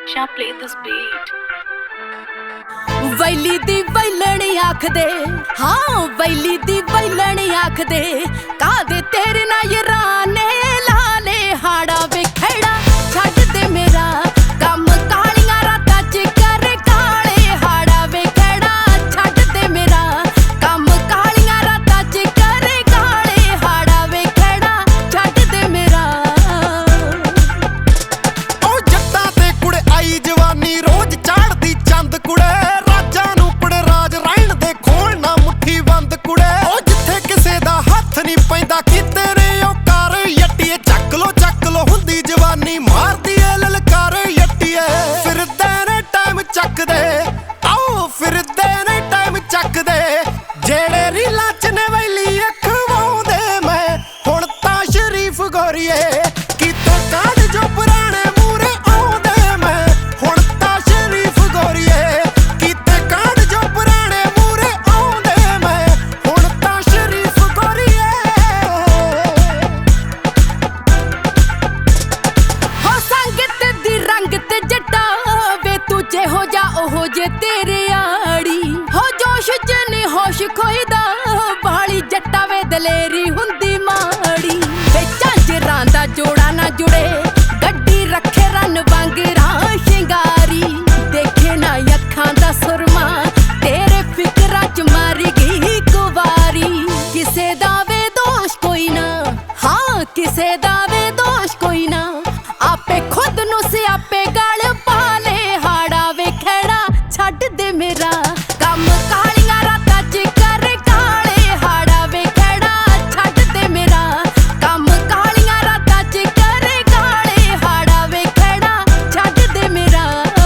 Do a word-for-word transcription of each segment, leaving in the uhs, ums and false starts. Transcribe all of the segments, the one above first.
Shall play this beat. वैली दी वैलण आखदे, हाँ वैली दी वैलण आखदे, कादे तेरे ना ये राने लाले हाड़ा विखेड़ा छड्ड दे मेरा कम कालियां रातां च कर काले हाड़ा विखेड़ा छड्ड दे मेरा कम कालियां रातां च कर काले हाड़ा विखेड़ा छड्ड दे मेरा। ओ जट्टां ते कुड़े आई जवानी रोज चाड़दी चंद कुड़े कि तेरे ओ कार यट्टीए चक लो चक लो हुंदी जवानी मारदी ए ललकार यट्टीए फिरदे ने टाइम चक दे आओ फिरदे ने टाइम चक दे जेड़े रीलां च ने वैली अखवाउंदे मैं हुण तां शरीफ गोरीए कीते कांड जो पुराने मूरे आउंदे मैं हुण तां शरीफ गोरीए कीते कांड जो पुराने मूरे आउंदे मैं हुण तां शरीफ गोरीए। हो जा ओहो जे तेरे आड़ी हो जोश च नी होश खोईदा बाली जट्टा वे दलेरी हुंदी माड़ी वे झांजरां दा जोड़ा ना जुड़े गड्डी रखे रन वांगरा शिंगारी देखे ना अखां दा सुरमा तेरे फिकरां च मारी गई कुवारी किसे दा वे दोष कोई ना हाँ किसे दा वे दोष कोई ना आपे खुद नू सियापे गल पाले छड्ड दे मेरा कम कालियां रातां च कर काले हाड़ा विखेड़ा छड्ड दे मेरा कम कालियां रातां च कर काले हाड़ा विखेड़ा छड्ड दे मेरा।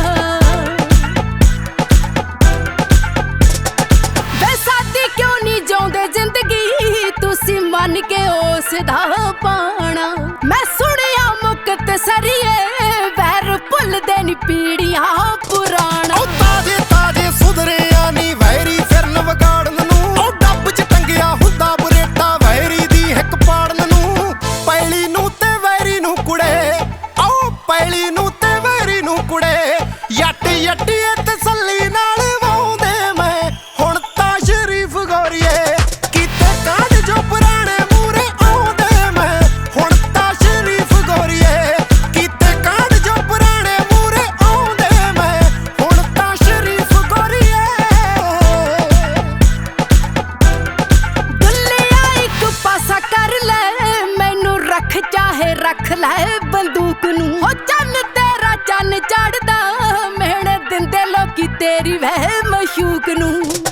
वे सादी क्यों नहीं जिउंदे जिंदगी तुसी मन के उस दा पाना मैं सुनिया मुकत सरिए वैर भुलदे नी पीड़ियां पुराना ताजे ताजे सुधरिया नी वैरी फिरन वगाड़न नू ओ डब च टंगिया हुंदा बुरेटा वैरी दी हिक पाड़न नू पैली नू ते वैरी नू कुड़े ओ पैली नू ते वैरी नू कुड़े यट यट्टी तसल्ली नाल वाउंदे मैं हुण तां शरीफ गोरीए कीते कांड जो पुराने मूरे आउंदे मैं हुण तां शरीफ गोरीए कीते कांड जो पुराने मूरे आउंदे मैं हुण तां शरीफ गोरीए। दुल्लिया इक पासा कर ले मैनू रख चाहे रख ले बंदूक नू हो चन्न तेरा चन्न चढ़दा मेहने दिंदे लोकी तेरी वह मशूक नू।